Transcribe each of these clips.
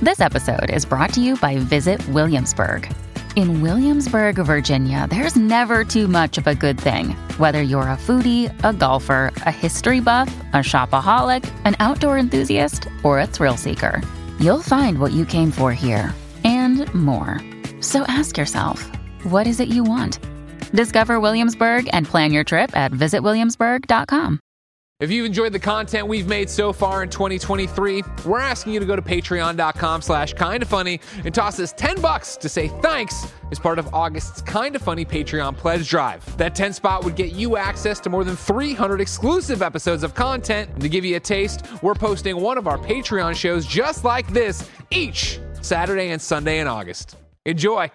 This episode is brought to you by Visit Williamsburg. In Williamsburg, Virginia, there's never too much of a good thing. Whether you're a foodie, a golfer, a history buff, a shopaholic, an outdoor enthusiast, or a thrill seeker, you'll find what you came for here and more. So ask yourself, what is it you want? Discover Williamsburg and plan your trip at visitwilliamsburg.com. If you've enjoyed the content we've made so far in 2023, we're asking you to go to patreon.com/kindafunny and toss us $10 to say thanks as part of August's Kinda Funny Patreon pledge drive. That 10 spot would get you access to more than 300 exclusive episodes of content. And to give you a taste, we're posting one of our Patreon shows just like this each Saturday and Sunday in August. Enjoy.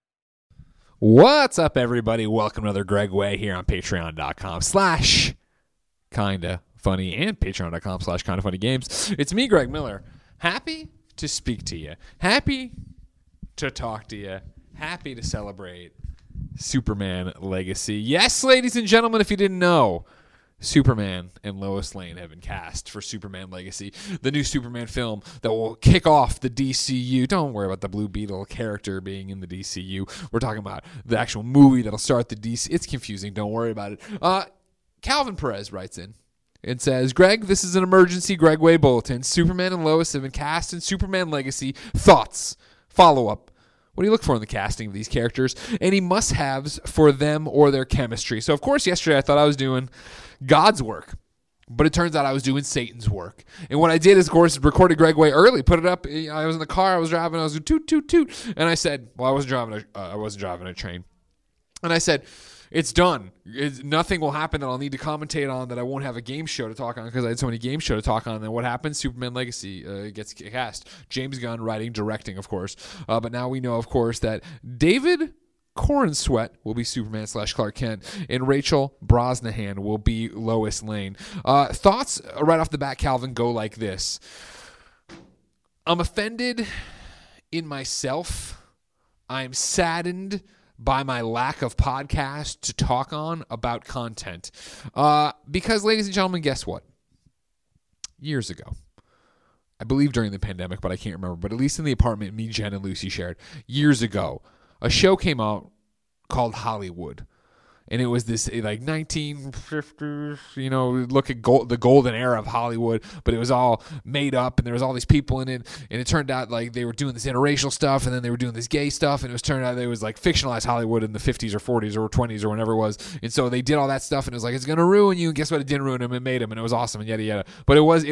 What's up, everybody? Welcome to another Greg Way here on patreon.com/Kinda Funny and patreon.com/Kinda Funny Games. It's me, Greg Miller. Happy to speak to you. Happy to talk to you. Happy to celebrate Superman Legacy. Yes, ladies and gentlemen, if you didn't know, Superman and Lois Lane have been cast for Superman Legacy, the new Superman film that will kick off the DCU. Don't worry about the Blue Beetle character being in the DCU. We're talking about the actual movie that'll start the DC. It's confusing. Don't worry about it. Calvin Perez writes in and says, Greg, this is an emergency Greg Way bulletin. Superman and Lois have been cast in Superman Legacy. Thoughts? Follow-up. What do you look for in the casting of these characters? Any must-haves for them or their chemistry? So, of course, yesterday I thought I was doing God's work, but it turns out I was doing Satan's work. And what I did is, of course, recorded Greg Way early, put it up. I was in the car, I was driving, I was doing toot, toot, toot. And I said, well, I wasn't driving a train. And I said, it's done. Nothing will happen that I'll need to commentate on that I won't have a game show to talk on because I had so many game show to talk on. And then what happens? Superman Legacy gets cast. James Gunn writing, directing, of course. But now we know, of course, that David Corenswet will be Superman / Clark Kent, and Rachel Brosnahan will be Lois Lane. Thoughts right off the bat, Calvin, go like this. I'm offended in myself. I'm saddened by my lack of podcast to talk on about content. Because, ladies and gentlemen, guess what? Years ago, I believe during the pandemic, but I can't remember, but at least in the apartment me, Jen, and Lucy shared, years ago, a show came out called Hollywood. And it was this like 1950s, look at the golden era of Hollywood, but it was all made up and there was all these people in it. And it turned out like they were doing this interracial stuff and then they were doing this gay stuff. And it was turned out it was like fictionalized Hollywood in the 50s or 40s or 20s or whenever it was. And so they did all that stuff and it was like, it's going to ruin you. And guess what? It didn't ruin him. It made him. And it was awesome and yada, yada. But it was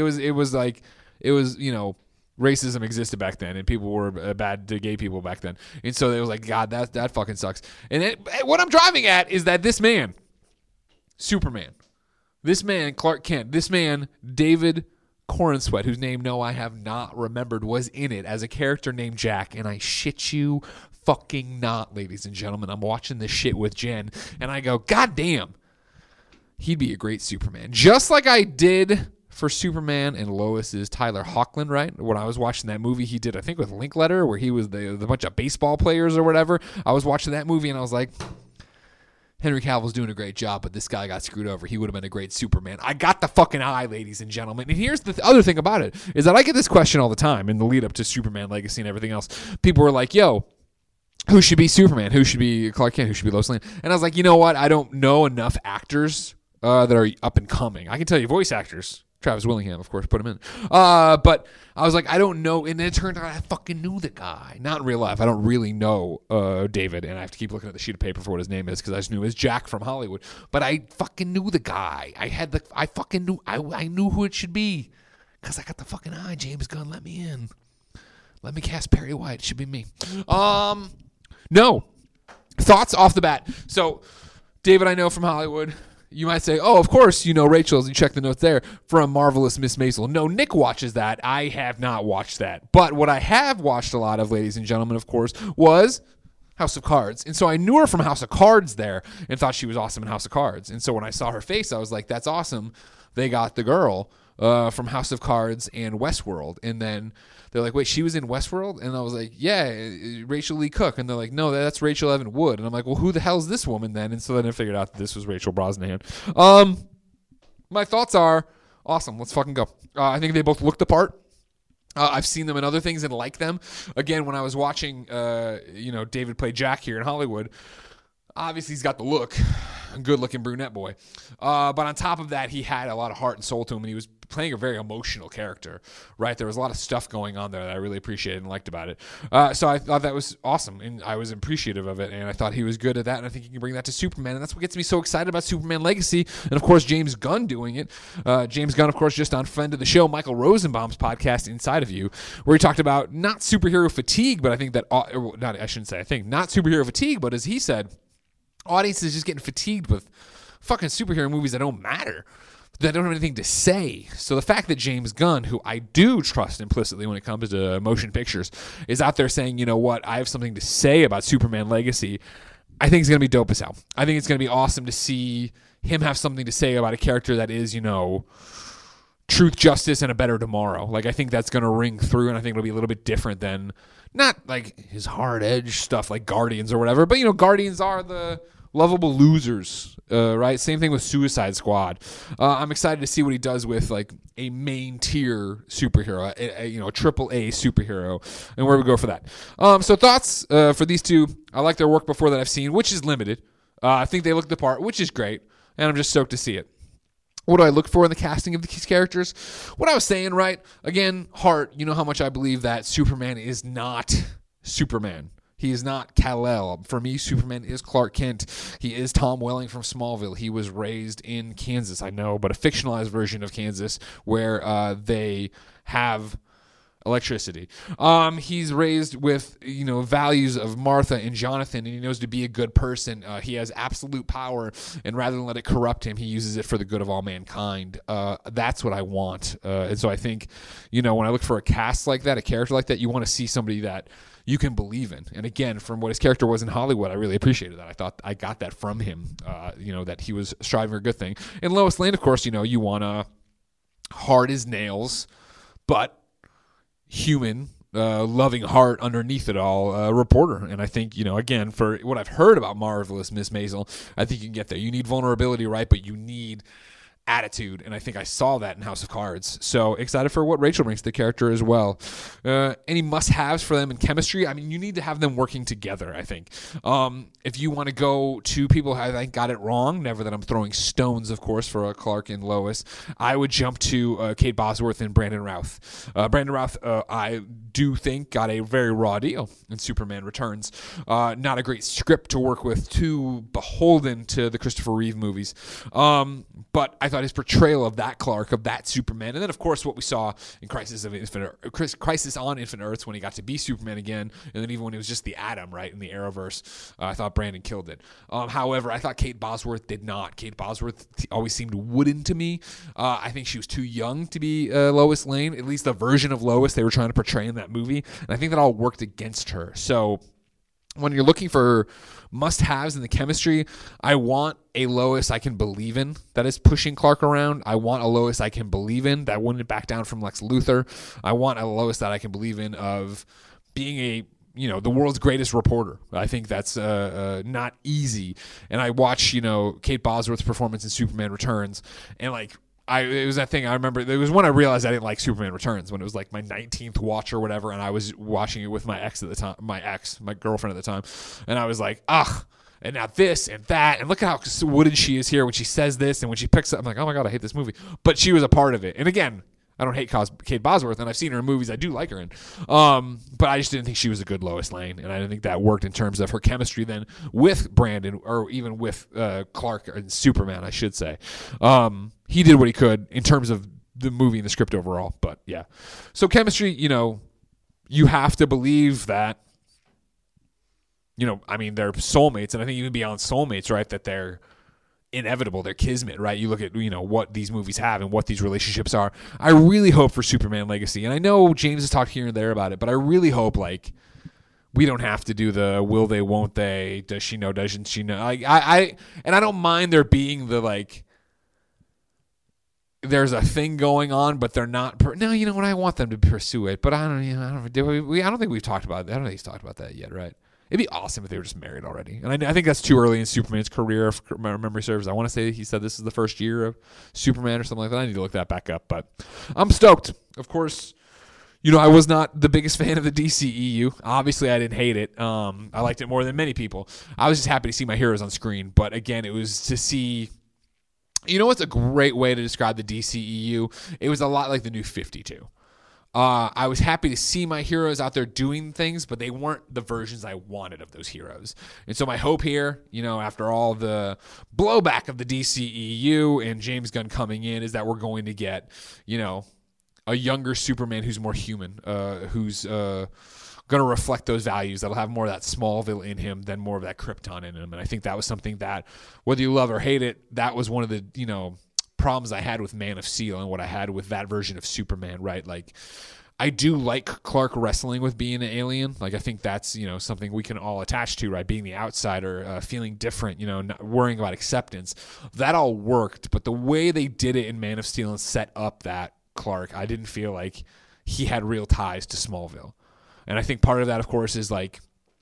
racism existed back then, and people were bad to gay people back then. And so it was like, God, that fucking sucks. And what I'm driving at is that this man, Superman, this man, Clark Kent, this man, David Corenswet, whose name, no, I have not remembered, was in it as a character named Jack. And I shit you fucking not, ladies and gentlemen. I'm watching this shit with Jen, and I go, God damn, he'd be a great Superman. Just like I did for Superman and Lois's Tyler Hoechlin, right? When I was watching that movie he did, I think with Linklater, where he was the bunch of baseball players or whatever. I was watching that movie and I was like, Henry Cavill's doing a great job, but this guy got screwed over. He would have been a great Superman. I got the fucking eye, ladies and gentlemen. And here's the other thing about it, is that I get this question all the time in the lead up to Superman Legacy and everything else. People were like, yo, who should be Superman? Who should be Clark Kent? Who should be Lois Lane? And I was like, you know what? I don't know enough actors that are up and coming. I can tell you voice actors. Travis Willingham, of course, put him in. But I was like, I don't know. And then it turned out I fucking knew the guy. Not in real life. I don't really know David. And I have to keep looking at the sheet of paper for what his name is because I just knew it was Jack from Hollywood. But I fucking knew the guy. I knew who it should be because I got the fucking eye. James Gunn, let me in. Let me cast Perry White. It should be me. No. Thoughts off the bat. So, David, I know from Hollywood. You might say, oh, of course, you know Rachel's. You check the notes there from Marvelous Miss Maisel. No, Nick watches that. I have not watched that. But what I have watched a lot of, ladies and gentlemen, of course, was House of Cards. And so I knew her from House of Cards there and thought she was awesome in House of Cards. And so when I saw her face, I was like, that's awesome. They got the girl from House of Cards and Westworld. And then they're like, wait, she was in Westworld? And I was like, yeah, Rachel Lee Cook. And they're like, no, that's Rachel Evan Wood. And I'm like, well, who the hell is this woman then? And so then I figured out that this was Rachel Brosnahan. My thoughts are, awesome, let's fucking go. I think they both looked the part. I've seen them in other things and like them. Again, when I was watching, David play Jack here in Hollywood, obviously he's got the look, good-looking brunette boy. But on top of that, he had a lot of heart and soul to him, and he was playing a very emotional character, right? There was a lot of stuff going on there that I really appreciated and liked about it. So I thought that was awesome, and I was appreciative of it, and I thought he was good at that, and I think he can bring that to Superman, and that's what gets me so excited about Superman Legacy, and of course, James Gunn doing it. James Gunn, of course, just on friend of the show, Michael Rosenbaum's podcast, Inside of You, where he talked about not superhero fatigue, but I think that, not superhero fatigue, but as he said, audiences just getting fatigued with fucking superhero movies that don't matter, that don't have anything to say. So the fact that James Gunn, who I do trust implicitly when it comes to motion pictures, is out there saying, you know what, I have something to say about Superman Legacy, I think it's going to be dope as hell. I think it's going to be awesome to see him have something to say about a character that is, truth, justice, and a better tomorrow. Like, I think that's going to ring through, and I think it'll be a little bit different than, not like his hard edge stuff like Guardians or whatever, but, Guardians are the lovable losers, right? Same thing with Suicide Squad. I'm excited to see what he does with like a main tier superhero, a triple A superhero, and where we go for that. So thoughts for these two. I like their work before that I've seen, which is limited. I think they look the part, which is great, and I'm just stoked to see it. What do I look for in the casting of these characters? What I was saying, right? Again, heart. You know how much I believe that Superman is not Superman. He is not Kal-El. For me, Superman is Clark Kent. He is Tom Welling from Smallville. He was raised in Kansas, I know, but a fictionalized version of Kansas where they have electricity. He's raised with, values of Martha and Jonathan, and he knows to be a good person. He has absolute power, and rather than let it corrupt him, he uses it for the good of all mankind. That's what I want. And so I think, when I look for a cast like that, a character like that, you want to see somebody that you can believe in. And again, from what his character was in Hollywood, I really appreciated that. I thought I got that from him, that he was striving for a good thing. And Lois Lane, of course, you want a hard as nails, but human, loving heart underneath it all, reporter. And I think, again, for what I've heard about Marvelous Miss Maisel, I think you can get there. You need vulnerability, right? But you need attitude, and I think I saw that in House of Cards. So excited for what Rachel brings to the character as well. Any must-haves for them in chemistry? I mean, you need to have them working together, I think. If you want to go to people who I think got it wrong, never that I'm throwing stones, of course, for Clark and Lois, I would jump to Kate Bosworth and Brandon Routh. Brandon Routh, I do think, got a very raw deal in Superman Returns. Not a great script to work with, too beholden to the Christopher Reeve movies. But I thought his portrayal of that Clark, of that Superman, and then, of course, what we saw in Crisis on Infinite Earths when he got to be Superman again, and then even when he was just the Atom, right, in the Arrowverse, I thought Brandon killed it. However, I thought Kate Bosworth did not. Kate Bosworth always seemed wooden to me. I think she was too young to be Lois Lane, at least the version of Lois they were trying to portray in that movie, and I think that all worked against her. So when you're looking for must-haves in the chemistry, I want a Lois I can believe in that is pushing Clark around. I want a Lois I can believe in that wouldn't back down from Lex Luthor. I want a Lois that I can believe in of being the world's greatest reporter. I think that's not easy. And I watch, Kate Bosworth's performance in Superman Returns, and it was that thing I remember. There was when I realized I didn't like Superman Returns, when it was like my 19th watch or whatever, and I was watching it with my ex at the time, my girlfriend at the time, and I was like, ugh. And now this and that, and look at how wooden she is here when she says this, and when she picks up, I'm like, oh my God, I hate this movie. But she was a part of it. And again, I don't hate Kate Bosworth, and I've seen her in movies I do like her in. But I just didn't think she was a good Lois Lane, and I didn't think that worked in terms of her chemistry then with Brandon, or even with Clark and Superman, I should say. He did what he could in terms of the movie and the script overall. But yeah. So chemistry, you have to believe that, they're soulmates, and I think even beyond soulmates, right, that they're inevitable, they're kismet, right? You look at, what these movies have and what these relationships are. I really hope for Superman Legacy, and I know James has talked here and there about it, but I really hope, we don't have to do the will they, won't they, does she know, doesn't she know? I don't mind there being the, there's a thing going on, but they're not. No, you know what? I want them to pursue it, but I don't think we've talked about that. I don't think he's talked about that yet, right? It'd be awesome if they were just married already. And I think that's too early in Superman's career, if my memory serves. I want to say he said this is the first year of Superman or something like that. I need to look that back up. But I'm stoked. Of course, I was not the biggest fan of the DCEU. Obviously, I didn't hate it. I liked it more than many people. I was just happy to see my heroes on screen. But again, it was to see. What's a great way to describe the DCEU? It was a lot like the New 52. I was happy to see my heroes out there doing things, but they weren't the versions I wanted of those heroes. And so my hope here, after all the blowback of the DCEU and James Gunn coming in, is that we're going to get, a younger Superman who's more human, who's going to reflect those values, that'll have more of that Smallville in him than more of that Krypton in him. And I think that was something that, whether you love or hate it, that was one of the, problems I had with Man of Steel and what I had with that version of Superman, right? Like, I do like Clark wrestling with being an alien. Like, I think that's, something we can all attach to, right? Being the outsider, feeling different, not worrying about acceptance. That all worked, but the way they did it in Man of Steel and set up that Clark, I didn't feel like he had real ties to Smallville. And I think part of that, of course, is like,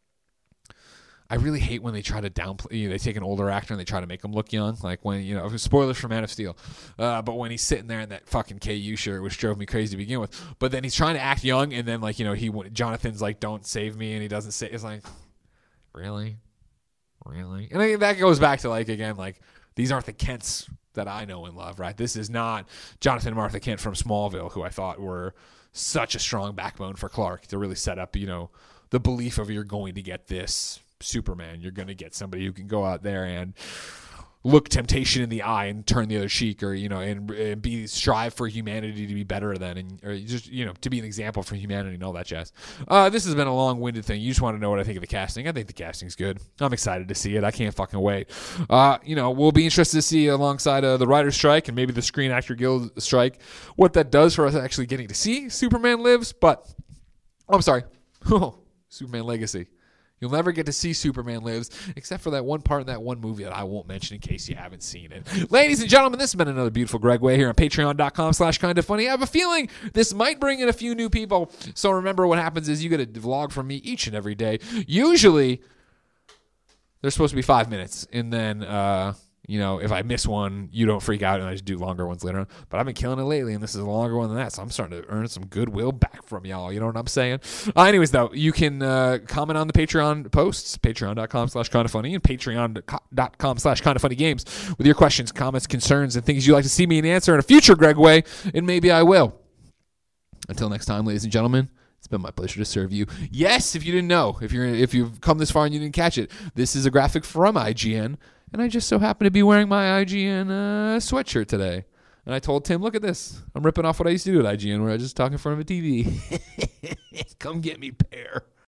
I really hate when they try to downplay. They take an older actor and they try to make him look young. Like when, spoilers for Man of Steel, but when he's sitting there in that fucking KU shirt, which drove me crazy to begin with. But then he's trying to act young, and then Jonathan's like, "Don't save me," and he doesn't say. It's like, really. And I think that goes back to these aren't the Kents that I know and love, right? This is not Jonathan and Martha Kent from Smallville, who I thought were such a strong backbone for Clark to really set up, the belief of you're going to get this Superman. You're going to get somebody who can go out there and look temptation in the eye and turn the other cheek, or and strive for humanity to be better than, or just to be an example for humanity and all that jazz. This has been a long-winded thing. You just want to know what I think of the casting. I think the casting's good. I'm excited to see it. I can't fucking wait. We'll be interested to see alongside the writer's strike and maybe the Screen Actor Guild strike what that does for us actually getting to see Superman Lives. But I'm sorry, Superman Legacy. You'll never get to see Superman Lives, except for that one part in that one movie that I won't mention in case you haven't seen it. Ladies and gentlemen, this has been another beautiful Greg Way here on patreon.com/kindafunny. I have a feeling this might bring in a few new people. So remember, what happens is you get a vlog from me each and every day. Usually, they're supposed to be 5 minutes. And then, if I miss one, you don't freak out and I just do longer ones later on. But I've been killing it lately, and this is a longer one than that. So I'm starting to earn some goodwill back from y'all. You know what I'm saying? Anyways, though, you can comment on the Patreon posts, patreon.com/kindafunny and patreon.com/kindafunnygames with your questions, comments, concerns, and things you'd like to see me answer in a future Greg Way, and maybe I will. Until next time, ladies and gentlemen, it's been my pleasure to serve you. Yes, if you didn't know, if you've come this far and you didn't catch it, this is a graphic from IGN. And I just so happen to be wearing my IGN sweatshirt today. And I told Tim, look at this. I'm ripping off what I used to do at IGN, where I just talk in front of a TV. Come get me, pair.